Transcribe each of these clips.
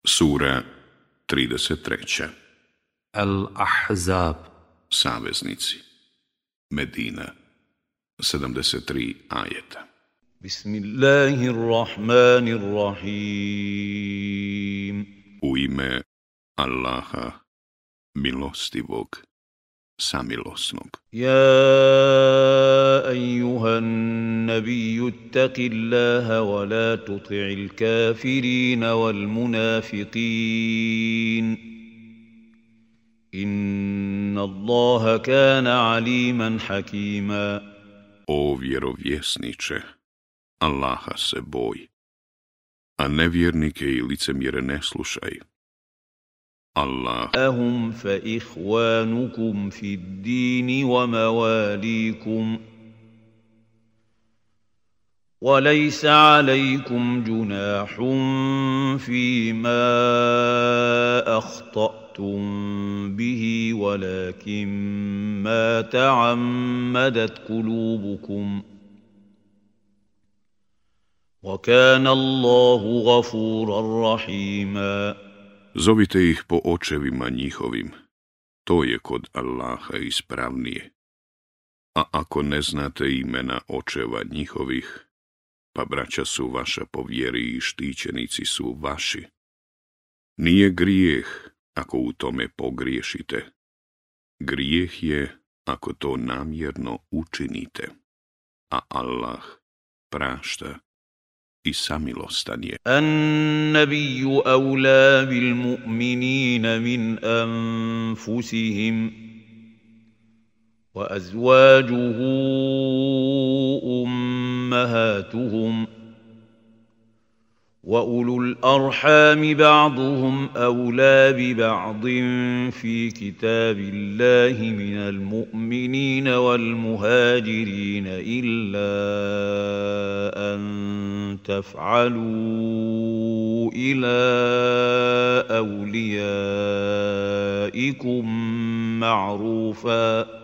Sura 33. Al-Ahzab. Saveznici. Medina. 73 ajeta. Bismillahirrahmanirrahim. U ime Allaha, milostivog, samilosnog. Ja ejuhan nabiju ittaqi Allaha wa la tuti'il kafirina wal munafiqin. Inna Allaha kana aliman hakima. O vjerovjesniče, Allaha se boj, a nevjernike i licemjere ne slušaj. Allah أهم فإخوانكم في الدين ومواليكم وليس عليكم جناح فيما أخطأتم به ولكن ما تعمدت قلوبكم وكان الله غفورا رحيما. Zovite ih po očevima njihovim, to je kod Allaha ispravnije. A ako ne znate imena očeva njihovih, pa braća su vaša po vjeri i štićenici su vaši. Nije grijeh ako u tome pogriješite. Grijeh je ako to namjerno učinite, a Allah prašta i samilostan je. النبي أولى بالمؤمنين من أنفسهم وأزواجه أمهاتهم وأولو الأرحام بعضهم أولى ببعض في كتاب الله من المؤمنين والمهاجرين إلا أن تفعلوا إلى أوليائكم معروفا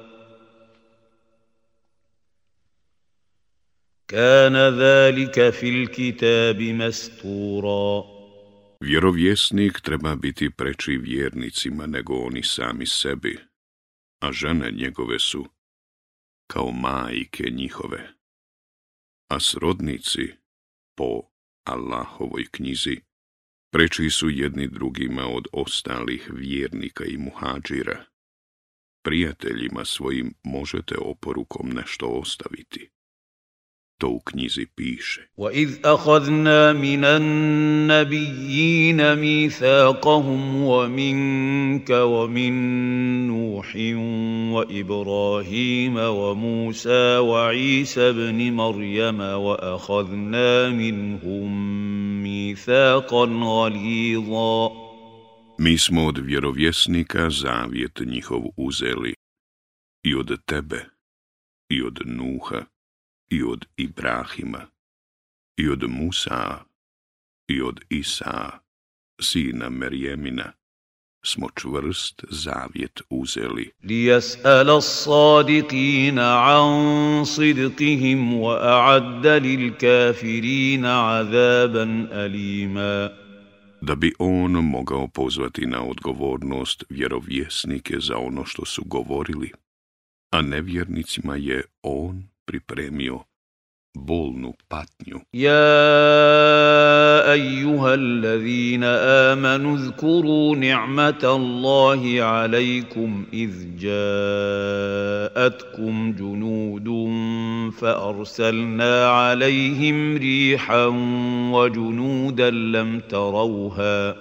كان ذلك في الكتاب مستورا. Vjerovjesnik treba biti preči vjernicima nego oni sami sebi, a žene njegove su kao majke njihove, a srodnici po Allahovoj knjizi preči su jedni drugima od ostalih vjernika i muhadžira. Prijateljima svojim možete oporukom nešto ostaviti. To u knjizi piše. وَإِذْ أَخَذْنَا مِنَ النَّبِيِّينَ مِيثَاقَهُمْ وَمِنكَ وَمِن نُوحٍ وَإِبْرَاهِيمَ وَمُوسَى وَعِيسَى ابْنِ مَرْيَمَ وَأَخَذْنَا مِنْهُم مِيثَاقًا غَلِيظًا. Mi smo od vjerovjesnika zavjet njihov uzeli i od tebe, i od Nuha, i od Ibrahima, i od Musa, i od Isa, sina Merjemina, smo čvrst zavjet uzeli. لِيَسْأَلَ الصَّادِقِينَ عَنْ صِدْقِهِمْ وَأَعَدَّ لِلْكَافِرِينَ عَذَابًا أَلِيمًا. Da bi on mogao pozvati na odgovornost vjerovjesnike za ono što su govorili, a nevjernicima je on pripremio bolnu patnju. يا أيها الذين آمنوا اذكروا نعمة الله عليكم إذ جاءتكم جنود فأرسلنا عليهم ريحا وجنودا لم تروها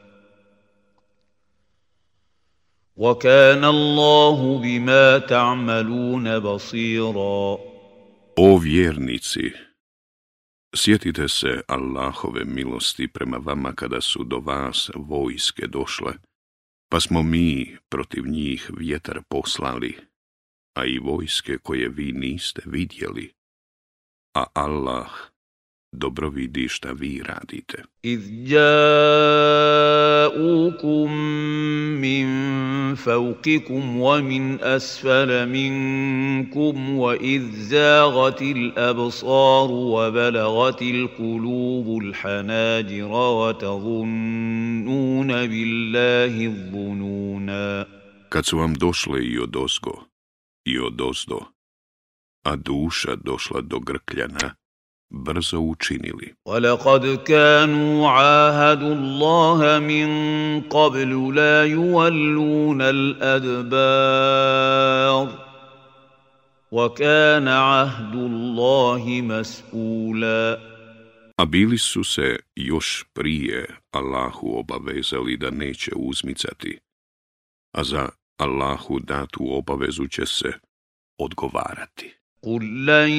وكان الله بما تعملون بصيرا. O vjernici, sjetite se Allahove milosti prema vama kada su do vas vojske došle, pa smo mi protiv njih vjetar poslali, a i vojske koje vi niste vidjeli, a Allah dobro vidi šta vi radite. إذ جاءوكم من فوقكم ومن أسفل منكم وإذ زاغت الأبصار وبلغت القلوب الحناجر وتظنون بالله الظنونا Kad su vam došle i odozgo i odozdo, a duša došla do grkljana, brzo učinili. ولقد كانوا عاهدوا الله من قبل لا يولون الأدبار وكان عهد الله مسؤولا. A bili su se još prije Allahu obavezali da neće uzmicati, a za Allahu datu obavezu će se odgovarati. قل لن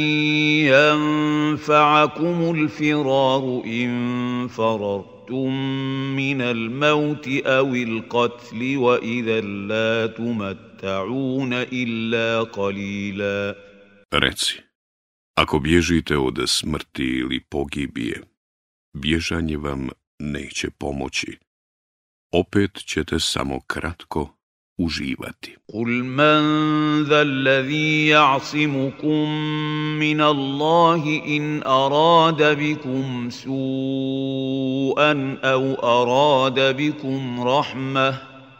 ينفعكم الفرار إن فررتم من الموت أو القتل وإذا لا تمتعون إلا قليلا. Reci, ako bježite od smrti ili pogibije, bježanje vam neće pomoći. Opet ćete samo kratko uživati. قل من ذا الذي يعصمكم من الله إن أراد بكم سوءا أو أراد بكم رحمة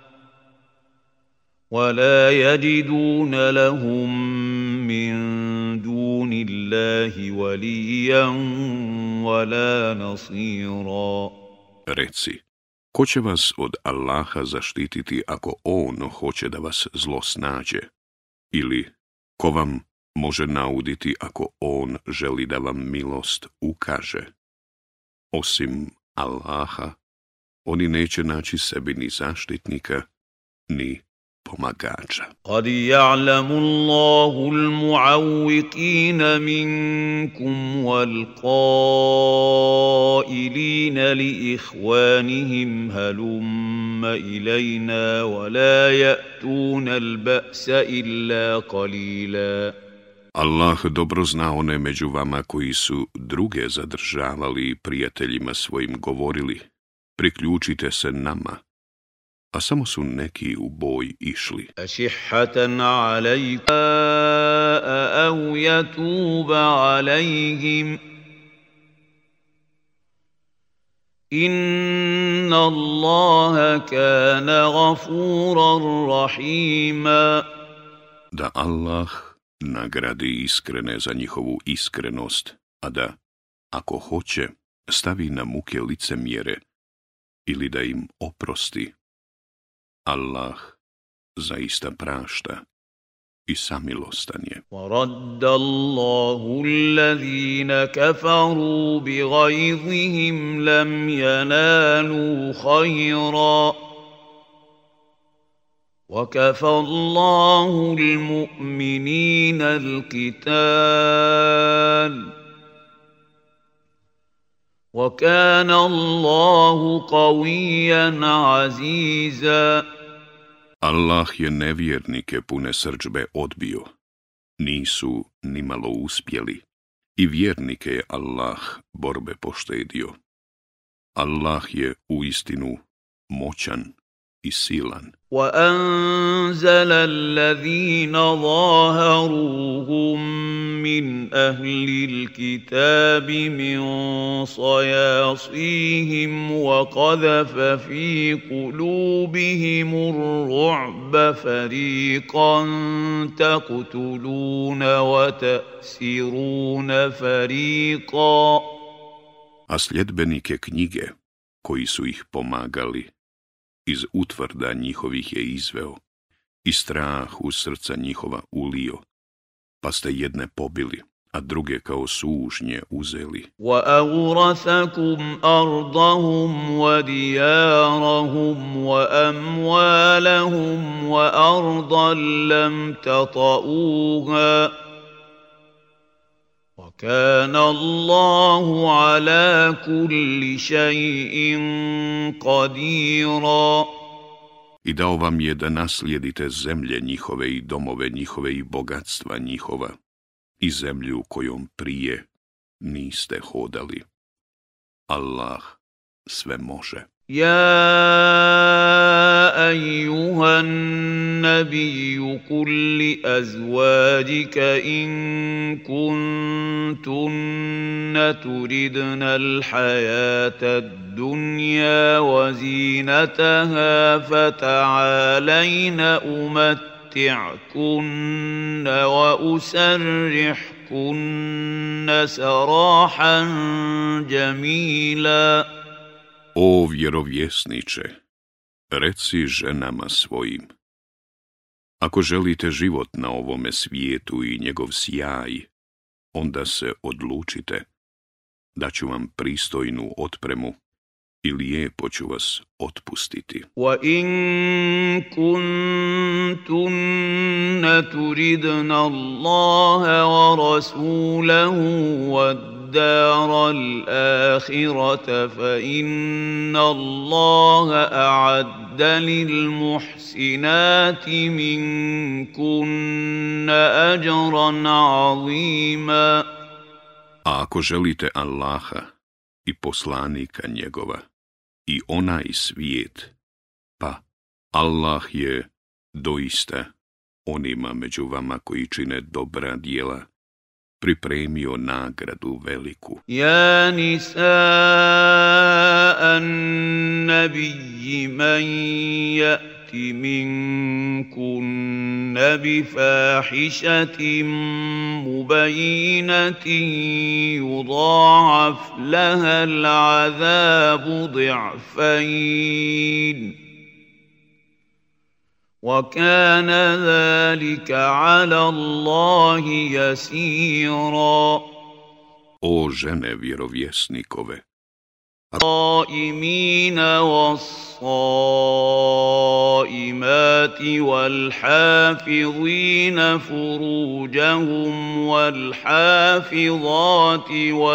ولا يجدون لهم من دون الله وليا ولا نصيرا. Reci, ko će vas od Allaha zaštititi ako On hoće da vas zlo snađe? Ili ko vam može nauditi ako On želi da vam milost ukaže? Osim Allaha, oni neće naći sebi ni zaštitnika, ni pomagača. قد يعلم الله المعوقين منكم والقائلين لإخوانهم هلم إلينا ولا يأتون البأس إلا قليلا. Allah dobro zna one među vama koji su druge zadržavali i prijateljima svojim govorili, priključite se nama, a samo su neki u boj išli. أشحة عليكم أو يتوب عليهم إن الله كان غفورا رحيما. Da Allah nagradi iskrene za njihovu iskrenost, a da, ako hoće, stavi na muke licemjere ili da im oprosti. Allah zaista prašta i samilostan je. ورد الله الذين كفروا بغيظهم لم ينالوا خيرا وكفى الله المؤمنين القتال وكان الله قويا عزيزا. Allah je nevjernike pune srdžbe odbio. Nisu nimalo uspjeli i vjernike je Allah borbe poštedio. Allah je uistinu moćan i silan. وأنزل الذين ظاهروهم من أهل الكتاب من صياصيهم وقذف في قلوبهم الرعب فريقا تقتلون وتأسرون فريقا. A sljedbenike knjige, koji su ih pomagali, iz utvrda njihovih je izveo i strah u srca njihova ulio, pa ste jedne pobili, a druge kao sužnje uzeli. وَأَوْرَثَكُمْ أَرْضَهُمْ وَدِيَارَهُمْ وَأَمْوَالَهُمْ وَأَرْضًا لَّمْ تَطَئُوهَا وَكَانَ اللَّهُ عَلَى كُلِّ شَيْءٍ قَدِيرًا. I dao vam je da naslijedite zemlje njihove i domove njihove i bogatstva njihova i zemlju kojom prije niste hodali. Allah sve može. يا أيها النبي قل لأزواجك إن كنتن تردن الحياة الدنيا وزينتها فتعالين أمتعكن وأسرحكن سراحا جميلا. O vjerovjesniče, reci ženama svojim: ako želite život na ovome svijetu i njegov sjaj, onda se odlučite, da ću vam pristojnu otpremu i lijepo ću vas otpustiti. وَإِن كُنتُنَّ تُرِدْنَ اللَّهَ وَرَسُولَهُ وَالدَّارَ الْآخِرَةَ فَإِنَّ اللَّهَ أَعَدَّ لِلْمُحْسِنَاتِ مِنكُنَّ أَجْرًا عَظِيمًا. A ako želite Allaha i poslanika njegova i onaj svijet, pa Allah je doista onima među vama koji čine dobra djela pripremio nagradu veliku. Ja nisa an-nabiyyi man ya'ti minkunna bifahishatin mubayyinatin yudha'af laha al-'adhabu ضِعْفَيْنِ وَكَانَ ذَلِكَ عَلَى اللَّهِ يَسِيرًا. O žene vjerovjesnikove, الصائمين والصائمات والحافظين فروجهم والحافظات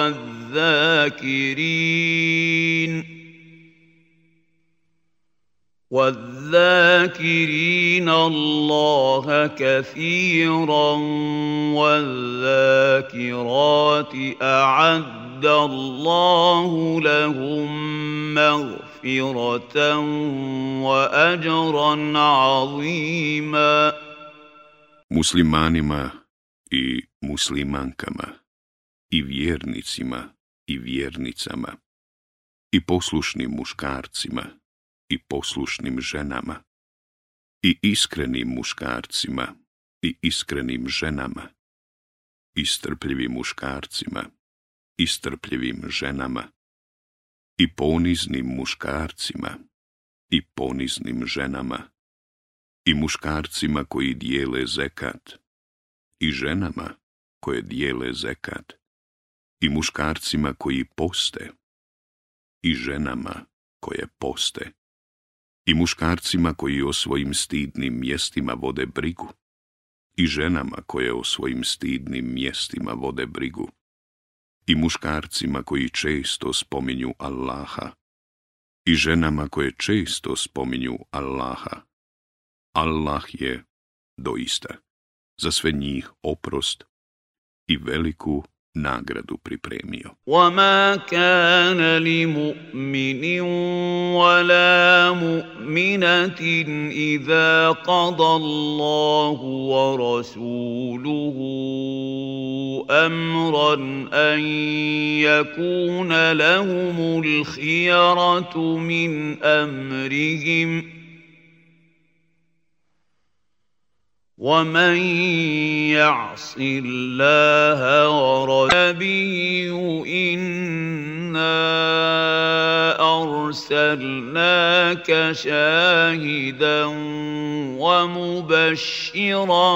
والذاكرين الله كثيرا والذاكرات أعد الله لهم مغفرة وأجرا عظيما. muslimanima i muslimankama, i vjernicima i vjernicama, i poslušnim muškarcima i poslušnim ženama, i iskrenim muškarcima i iskrenim ženama, i strpljivim muškarcima i strpljivim ženama, i poniznim muškarcima i poniznim ženama, i muškarcima koji dijele zekat, i ženama koje dijele zekat, i muškarcima koji poste, i ženama koje poste, i muškarcima koji o svojim stidnim mjestima vode brigu, i ženama koje o svojim stidnim mjestima vode brigu, i muškarcima koji često spominju Allaha, i ženama koje često spominju Allaha. Allah je doista za sve njih oprost i veliku nagradu pripremio. وَمَا كَانَ لِمُؤْمِنٍ وَلَا مُؤْمِنَةٍ إِذَا قَضَى اللَّهُ وَرَسُولُهُ أَمْرًا أَن يَكُونَ لَهُمُ الْخِيَرَةُ مِنْ أَمْرِهِمْ وَمَنْ يَعْصِ اللَّهَ وَرَسُولَهُ إِنَّا أَرْسَلْنَاكَ شَاهِدًا وَمُبَشِّرًا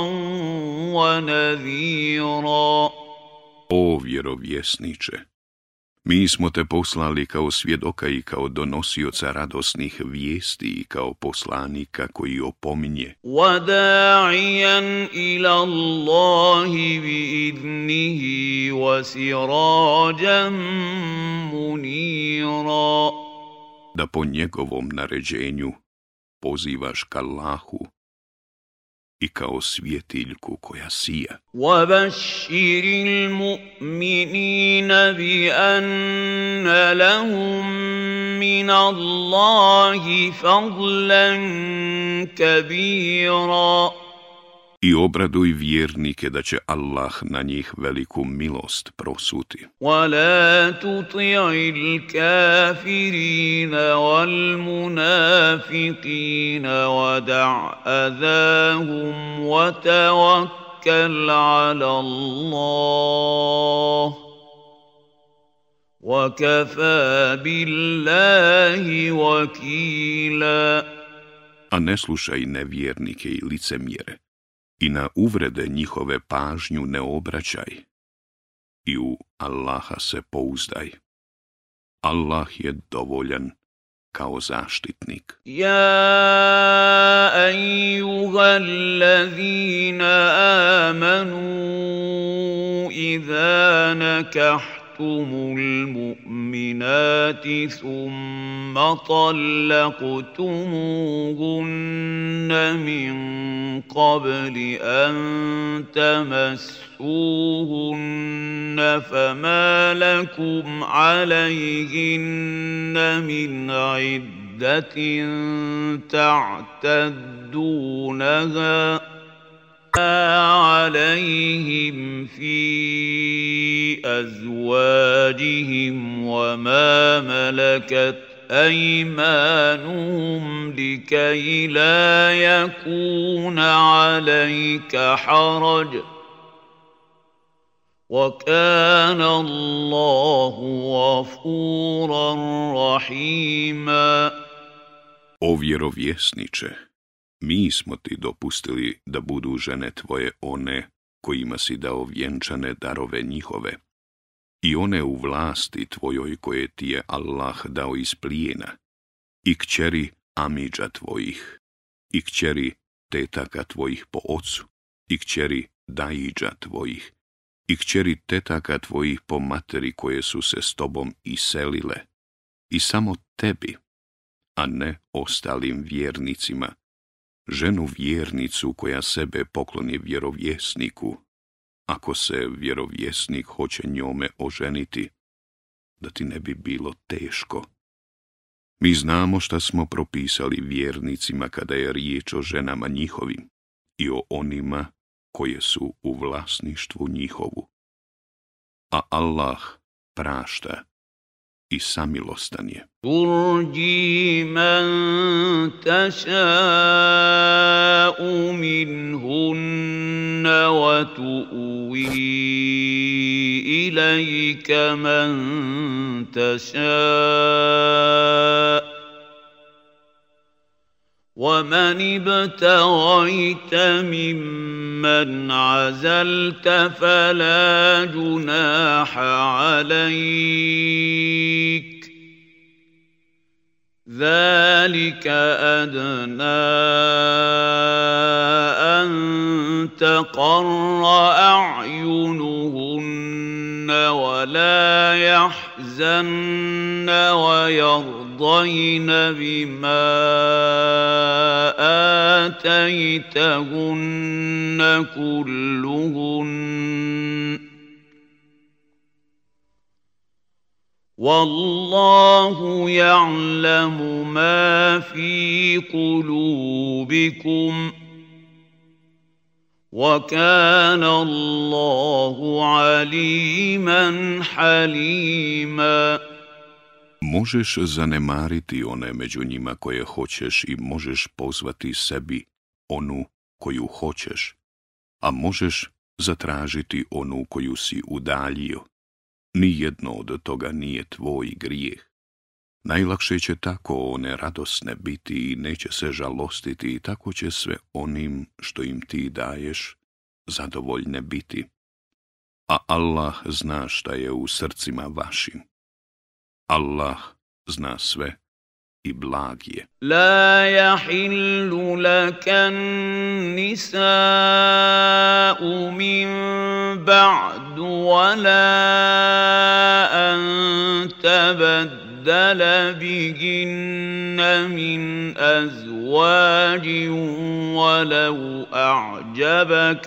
وَنَذِيرًا. O vjerovjesniče, mi smo te poslali kao svjedoka i kao donosioca radosnih vijesti i kao poslanika koji opominje. وَدَاعِيًا إِلَى اللَّهِ بِإِذْنِهِ وَسِرَاجًا مُنِيرًا. Da po njegovom naređenju pozivaš ka Allahu i kao svjetiljku koja sija. وَبَشِّرِ الْمُؤْمِنِينَ بِأَنَّ لَهُم مِّنَ اللَّهِ فَضْلًا كَبِيرًا. I obraduj vjernike da će Allah na njih veliku milost prosuti. ولا تطع الكافرين والمنافقين ودع أذاهم وتوكل على الله وكفى بالله وكيلا. A ne slušaj nevjernike i licemjere, i na uvrede njihove pažnju ne obraćaj, i u Allaha se pouzdaj. Allah je dovoljan kao zaštitnik. يا أيها الذين آمنوا إذا نكحتم المؤمنات ثم طلقتموهن من قبل أن تمسوهن فما لكم عليهن من عدة تعتدونها عليهم في أزواجهم وما ملكت أيمانهم لكي لا يكون عليك حرج وكان الله غفورا رحيما. O vjerovjesniče, mi smo ti dopustili da budu žene tvoje one kojima si dao vjenčane darove njihove i one u vlasti tvojoj koje ti je Allah dao iz plijena i kćeri amidža tvojih i kćeri tetaka tvojih po ocu i kćeri daidža tvojih i kćeri tetaka tvojih po materi koje su se s tobom iselile i samo tebi, a ne ostalim vjernicima, ženu vjernicu koja sebe pokloni vjerovjesniku, ako se vjerovjesnik hoće njome oženiti, da ti ne bi bilo teško. Mi znamo šta smo propisali vjernicima kada je riječ o ženama njihovim i o onima koje su u vlasništvu njihovu. A Allah prašta i samilostan je. ترجي من تشاء منهن وتؤوي إليك من تشاء ومن ابتغيت ممن عزلت فلا جناح عليك ذلك أدنى أن تقر أعينهن ولا يحزن ويرضين بما آتيتهن كلهن والله يعلم ما في قلوبكم وكان الله عليما حليما. Možeš zanemariti one među njima koje hoćeš i možeš pozvati sebi onu koju hoćeš, a možeš zatražiti onu koju si udaljio. Nijedno od toga nije tvoj grijeh. Najlakše će tako one radosne biti i neće se žalostiti i tako će sve onim što im ti daješ zadovoljne biti. A Allah zna šta je u srcima vašim. Allah zna sve i blag je. لا يحل لك النساء من بعد ولا أن تبدل بهن من أزواج ولو أعجبك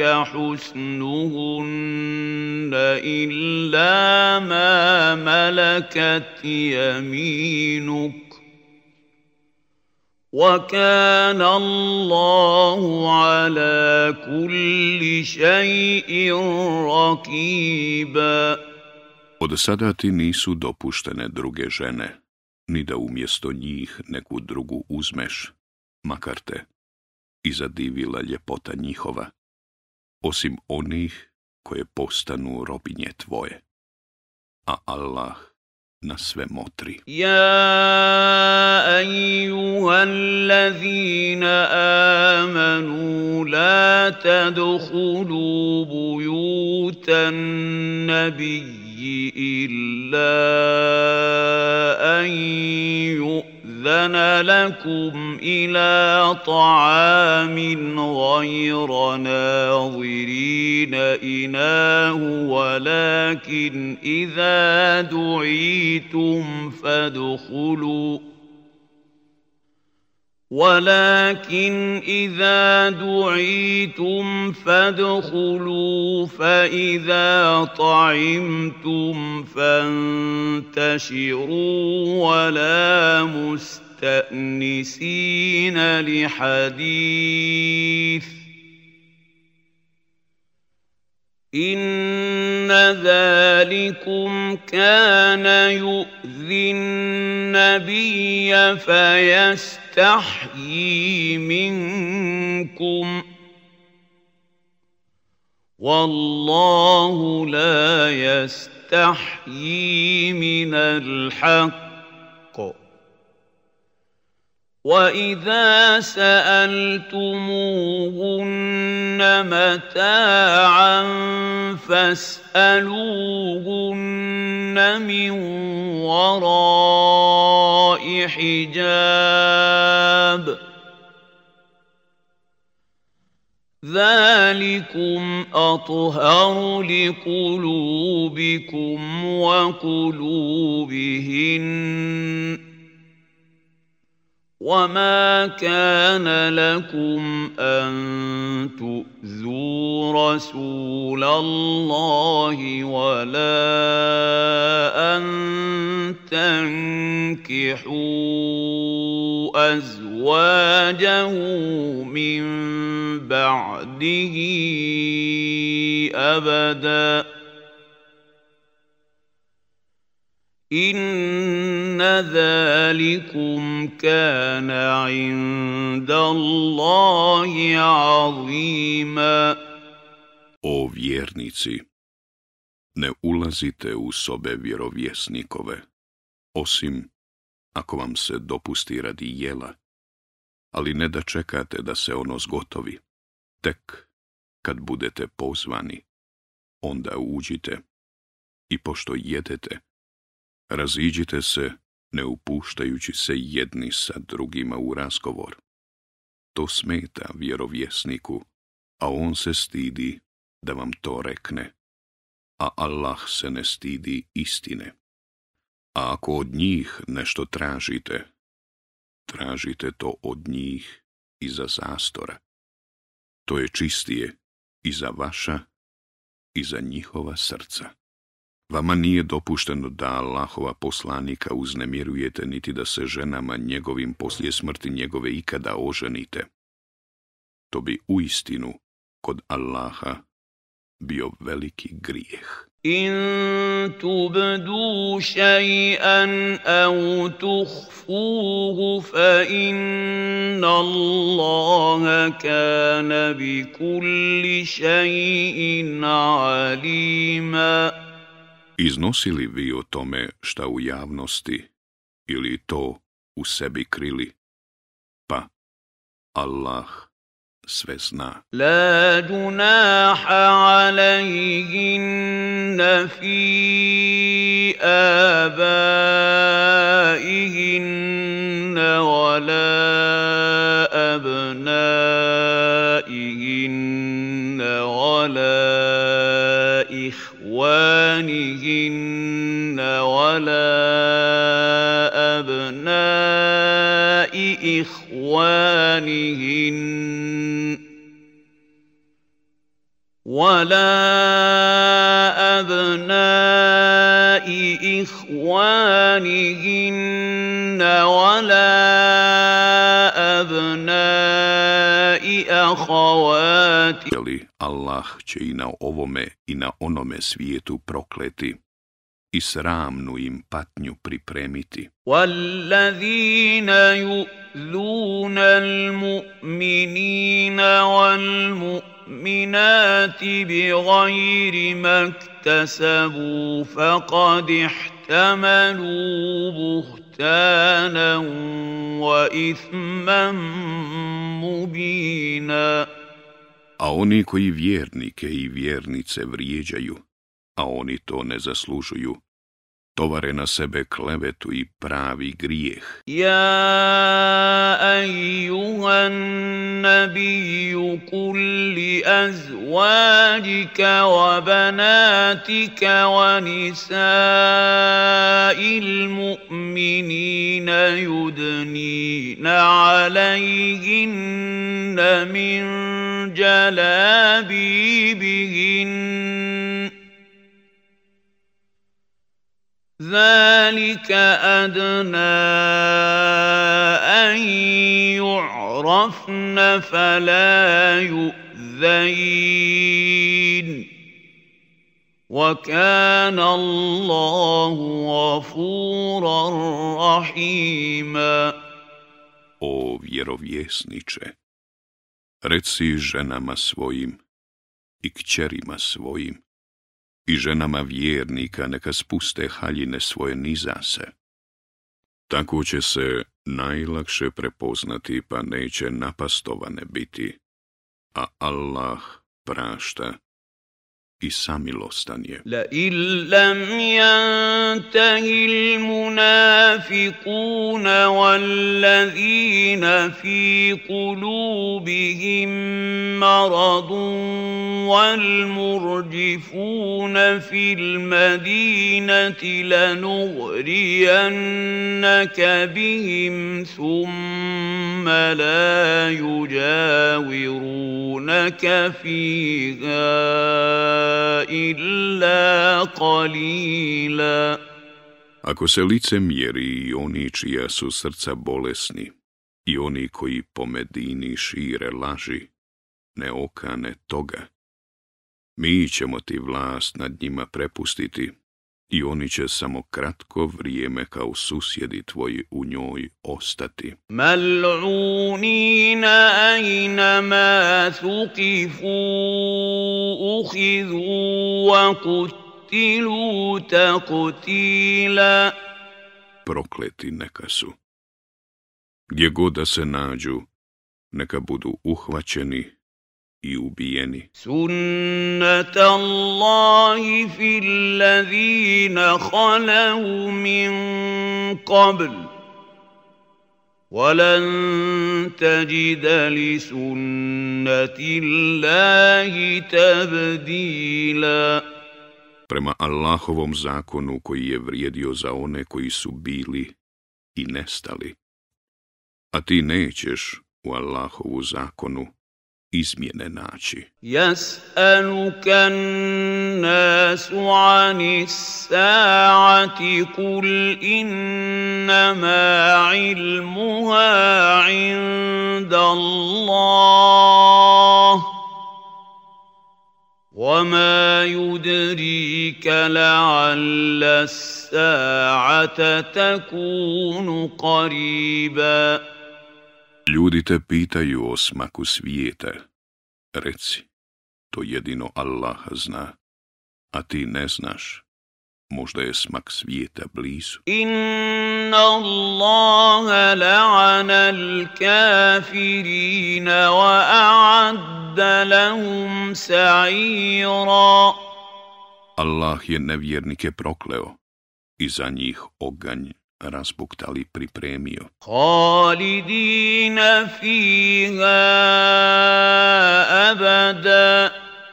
حسنهن إلا ما ملكت يمينك وَكَانَ اللَّهُ عَلَى كُلِّ شَيْءٍ رَقِيبًا. Od sada ti nisu dopuštene druge žene, ni da umjesto njih neku drugu uzmeš, makar te i zadivila ljepota njihova, osim onih koje postanu robinje tvoje. A Allah na sve motri. يَا أَيُّهَا الَّذِينَ آمَنُوا لَا تَدْخُلُوا بُيُوتَ النَّبِيِّ إِلَّا أَن يُؤْذَنَ لَكُمْ إِلَىٰ طَعَامٍ غَيْرَ نَاظِرِينَ إِنَاهُ وَلَكِنْ إِذَا دُعِيتُمْ فادخلوا فإذا طعمتم فانتشروا ولا مستأنسين لحديث إن ذلكم كان يؤذي النبي فيستحيي منكم والله لا يستحيي من الحق وَإِذَا سَأَلْتُمُوهُنَّ مَتَاعًا فَاسْأَلُوهُنَّ مِنْ وَرَاءِ حِجَابٍ ذَلِكُمْ أَطْهَرُ لِقُلُوبِكُمْ وَقُلُوبِهِنَّ وَمَا كَانَ لَكُمْ أَن تُؤْذُوا رَسُولَ اللَّهِ وَلَا أَن تَنكِحُوا أَزْوَاجَهُ مِن بَعْدِهِ أَبَدًا إِنَّ ذَلِكُمْ كَانَ عِندَ اللَّهِ عَظِيمًا. O vjernici, ne ulazite u sobe vjerovjesnikove, osim ako vam se dopusti radi jela, ali ne da čekate da se ono zgotovi. Tek kad budete pozvani, onda uđite i pošto jedete, raziđite se, ne upuštajući se jedni sa drugima u razgovor. To smeta vjerovjesniku, a on se stidi da vam to rekne, a Allah se ne stidi istine. A ako od njih nešto tražite, tražite to od njih iza zastora. To je čistije i za vaša i za njihova srca. Vama nije dopušteno da Allahova poslanika uznemirujete, niti da se ženama njegovim poslije smrti njegove ikada oženite. To bi uistinu kod Allaha bio veliki grijeh. إن تبدوا شيئا أو تخفوه فإن الله كان بكل شيء عليما. Iznosili vi o tome šta u javnosti ili to u sebi krili, pa Allah sve zna. لا جناح عليهن في آبائهن ولا أبنائهن ولا إخوانهن ولا أبناء إخوانهن ولا أبناء إخوانهن ولا الْأَخَوَاتِ Allah će i na ovome i na onome svijetu prokleti i sramnu im patnju pripremiti. وَالَّذِينَ يُؤْذُونَ الْمُؤْمِنِينَ وَالْمُؤْمِنَاتِ بِغَيْرِ مَا اكْتَسَبُوا فَقَدِ احْتَمَلُوا بُهْتَانًا وَإِثْمًا مُبِينًا. A oni koji vjernike i vjernice vrijeđaju, a oni to ne zaslužuju, tovare na sebe klevetu i pravi grijeh. يا أيها النبي قل لأزواجك وبناتك ونساء المؤمنين يدنين عليهن من جلابيبهن ذلك أدنى أن يعرفن فلا يؤذين وكان الله غفورا رحيما. O vjerovjesniče, reci ženama svojim i kćerima svojim i ženama vjernika neka spuste haljine svoje niza se. Tako će se najlakše prepoznati pa neće napastovane biti, a Allah prašta i samilostan je. لئن لم ينته المنافقون والذين في قلوبهم مرض والمرجفون في المدينة لنغرينك بهم ثم لا يجاورونك فيها إلا قليلا. Ako se licemjeri i oni čija su srca bolesni i oni koji po Medini šire laži, ne okane toga, mi ćemo ti vlast nad njima prepustiti i oni će samo kratko vrijeme kao susjedi tvoji u njoj ostati. ملعونين أينما ثقفوا أخذوا وقتلوا تقتيلا. Prokleti neka su. Gdje god da se nađu, neka budu uhvaćeni i ubijeni. سنة الله في الذين خلوا من قبل ولن تجد لسنة الله تبديلا. Prema Allahovom zakonu koji je vrijedio za one koji su bili i nestali. A ti nećeš u Allahovu zakonu izmjene naći. يسألك الناس عن الساعة قل إنما علمها عند الله وما يدريك لعل الساعة تكون قريبا. Ljudi te pitaju o smaku svijeta. Reci, to jedino Allah zna, a ti ne znaš. Možda je smak svijeta blizu. إن الله لعن الكافرين وأعد لهم سعيرا. Allah je nevjernike prokleo i za njih oganj razbuktali pripremio. خالدين فيها أبدا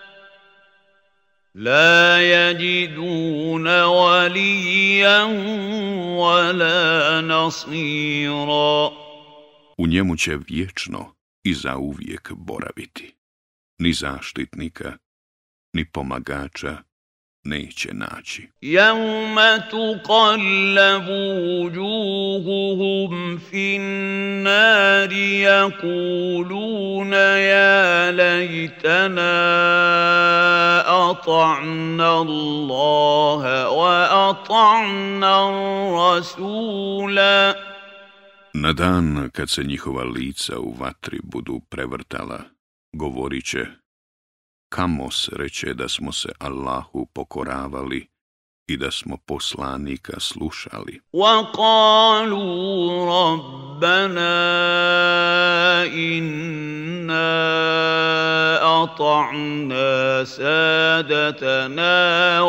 لا يجدون وليا ولا نصيرا. U njemu će vječno i zauvijek boraviti. Ni zaštitnika, ni pomagača, neće naći. يَوْمَ تُقَلَّبُ وُجُوهُهُمْ فِي النَّارِ يَقُولُونَ يَا لَيْتَنَا أَطَعْنَا اللَّهَ وَأَطَعْنَا الرَّسُولَا. Na dan kad se njihova lica u vatri budu prevrtala, govorit će: kamo sreće da smo se Allahu pokoravali i da smo poslanika slušali. وَقَالُوا رَبَّنَا إِنَّا أَطَعْنَا سَادَتَنَا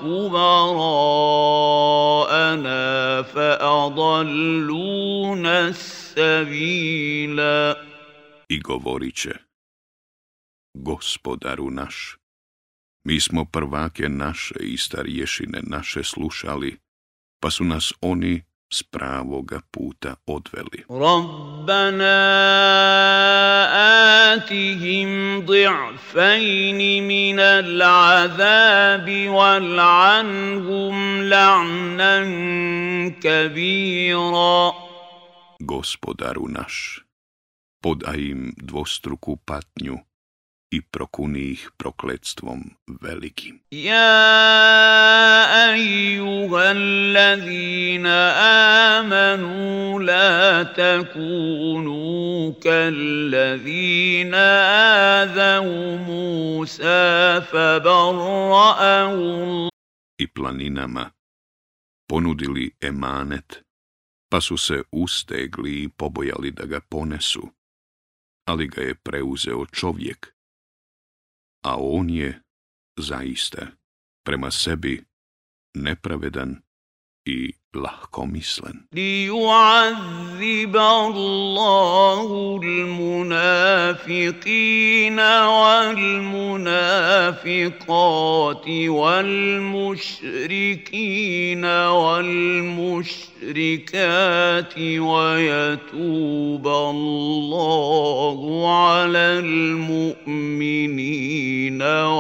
وَكُبَرَاءَنَا فَأَضَلُّونَا السَّبِيلَ. I govorit će: Gospodaru naš, mi smo prvake naše i starješine naše slušali, pa su nas oni s pravoga puta odveli. رَبَّنَا آتِهِمْ ضِعْفَيْنِ مِنَ الْعَذَابِ وَالْعَنْهُمْ لَعْنًا كَبِيرًا. Gospodaru naš, podaj im dvostruku patnju i prokuni ih prokletstvom velikim. يَا أَيُّهَا الَّذِينَ آمَنُوا لَا تَكُونُوا كَالَّذِينَ آذَوْا مُوسَىٰ فَبَرَّأَهُ اللَّهُ. I planinama ponudili emanet, pa su se ustegli i pobojali da ga ponesu, ali ga je preuzeo čovjek, a on je zaista prema sebi nepravedan i lahkomislen. لِيُعَذِّبَ اللَّهُ الْمُنَافِقِينَ وَالْمُنَافِقَاتِ وَالْمُشْرِكِينَ وَالْمُشْرِكَاتِ وَيَتُوبَ اللَّهُ عَلَى الْمُؤْمِنِينَ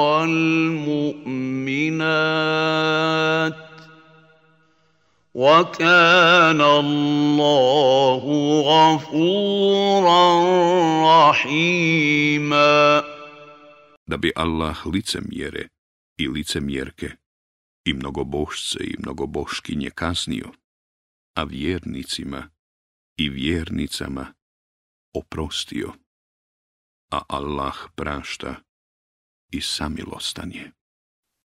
وَالْمُؤْمِنَاتِ وَكَانَ اللَّهُ غَفُورًا رَحِيمًا. Da bi Allah licemjere i licemjerke i mnogobošce i mnogoboškinje kaznio, a vjernicima i vjernicama oprostio, a Allah prašta i samilostan je.